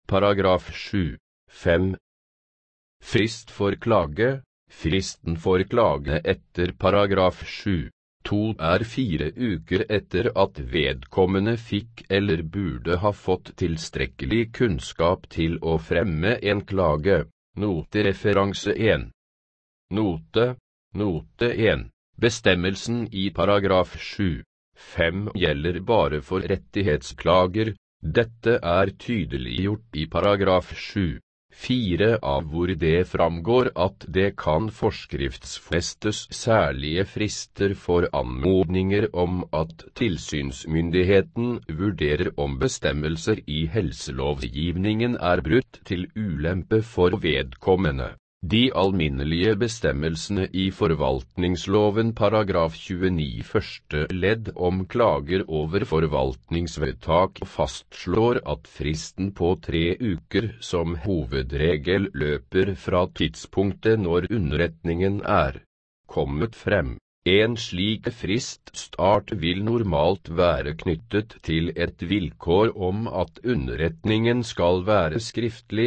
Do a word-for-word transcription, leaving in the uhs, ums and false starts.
Paragraf sju, fem. Frist for klage. Fristen for klage etter paragraf sju, to er fire uker etter at vedkommende fikk eller burde ha fått tilstrekkelig kunnskap til å fremme en klage. Note referanse en. Note, note en. Bestemmelsen i paragraf sju, fem gjelder bare for rettighetsklager. Dette er tydeliggjort i paragraf sju, fire av hvor det framgår at det kan forskriftsfestes særlige frister for anmodninger om at tilsynsmyndigheten vurderer om bestemmelser i helselovgivningen er brutt til ulempe for vedkommende. De alminnelige bestemmelsene i forvaltningsloven paragraf tjueni første ledd om klager over forvaltningsvedtak fastslår at fristen på tre uker som hovedregel løper fra tidspunktet når underretningen er kommet frem. En slik friststart vil normalt være knyttet til et vilkår om at underretningen skal være skriftlig,